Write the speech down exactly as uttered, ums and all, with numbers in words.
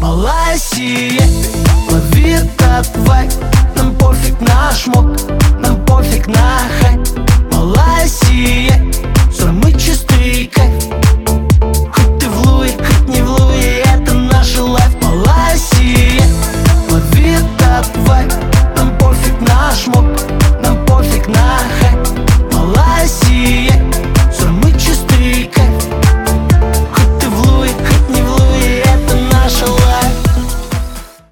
Малая сие, лови этот вайб. Нам пофиг на шмот, нам пофиг на хайп.